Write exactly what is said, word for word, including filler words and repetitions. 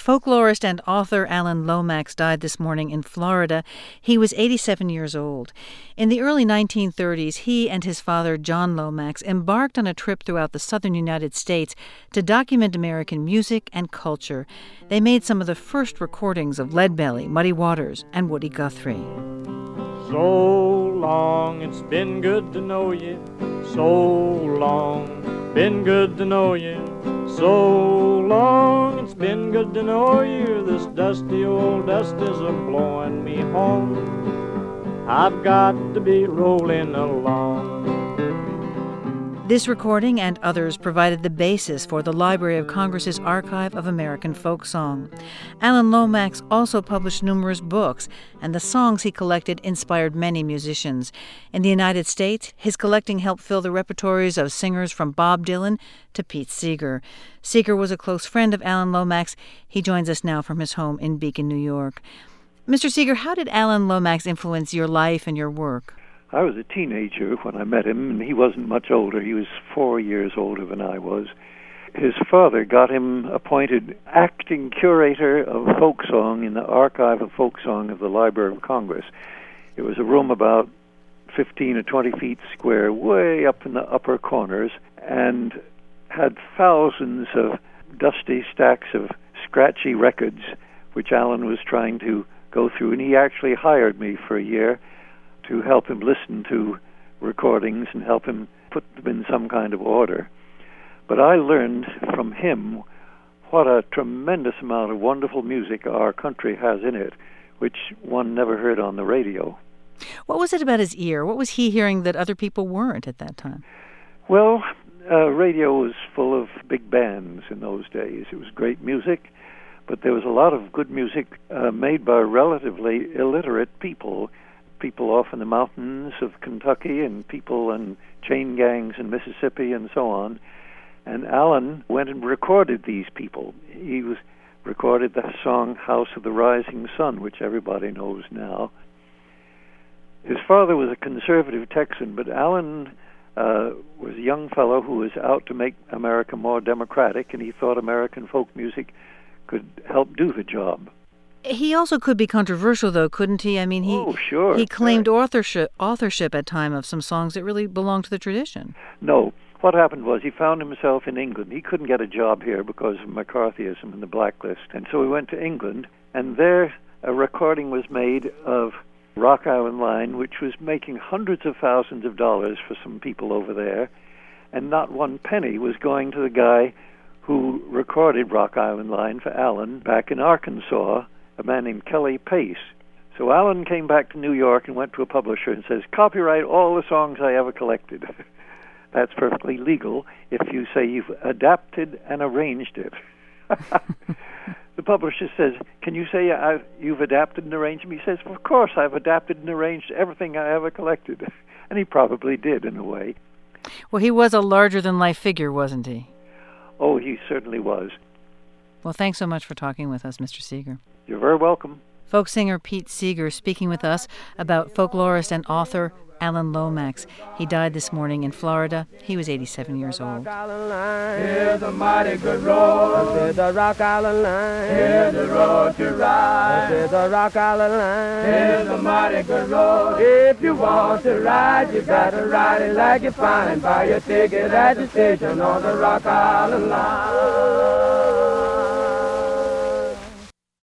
Folklorist and author Alan Lomax died this morning in Florida. He was eighty-seven years old. In the early nineteen thirties, he and his father, John Lomax, embarked on a trip throughout the southern United States to document American music and culture. They made some of the first recordings of Leadbelly, Muddy Waters, and Woody Guthrie. So long, it's been good to know you. So long, been good to know you. So long, it's been good to know you. This dusty old dust is a-blowing me home. I've got to be rolling along. This recording and others provided the basis for the Library of Congress's Archive of American Folk Song. Alan Lomax also published numerous books, and the songs he collected inspired many musicians. In the United States, his collecting helped fill the repertories of singers from Bob Dylan to Pete Seeger. Seeger was a close friend of Alan Lomax. He joins us now from his home in Beacon, New York. Mister Seeger, how did Alan Lomax influence your life and your work? I was a teenager when I met him, and he wasn't much older. He was four years older than I was. His father got him appointed acting curator of folk song in the Archive of Folk Song of the Library of Congress. It was a room about fifteen or twenty feet square, way up in the upper corners, and had thousands of dusty stacks of scratchy records, which Alan was trying to go through. And he actually hired me for a year to help him listen to recordings and help him put them in some kind of order. But I learned from him what a tremendous amount of wonderful music our country has in it, which one never heard on the radio. What was it about his ear? What was he hearing that other people weren't at that time? Well, uh, radio was full of big bands in those days. It was great music, but there was a lot of good music uh, made by relatively illiterate people, people off in the mountains of Kentucky and people in chain gangs in Mississippi and so on. And Alan went and recorded these people. He was recorded the song House of the Rising Sun, which everybody knows now. His father was a conservative Texan, but Alan uh, was a young fellow who was out to make America more democratic, and he thought American folk music could help do the job. He also could be controversial, though, couldn't he? I mean, he oh, sure. he claimed right. authorship authorship at time of some songs that really belonged to the tradition. No. What happened was he found himself in England. He couldn't get a job here because of McCarthyism and the blacklist. And so he went to England, and there a recording was made of Rock Island Line, which was making hundreds of thousands of dollars for some people over there, and not one penny was going to the guy who recorded Rock Island Line for Alan back in Arkansas, a man named Kelly Pace. So Alan came back to New York and went to a publisher and says, copyright all the songs I ever collected. That's perfectly legal if you say you've adapted and arranged it. The publisher says, can you say I've, you've adapted and arranged them? He says, of course I've adapted and arranged everything I ever collected. And he probably did in a way. Well, he was a larger-than-life figure, wasn't he? Oh, he certainly was. Well, thanks so much for talking with us, Mister Seeger. You're very welcome. Folk singer Pete Seeger speaking with us about folklorist and author Alan Lomax. He died this morning in Florida. He was eighty-seven years old. Here's a mighty good road. Here's the Rock Island Line. Here's the road to ride. Here's the Rock Island Line. Here's a mighty good road. If you want to ride, you gotta ride it like you find. Buy your ticket at the station on the Rock Island Line.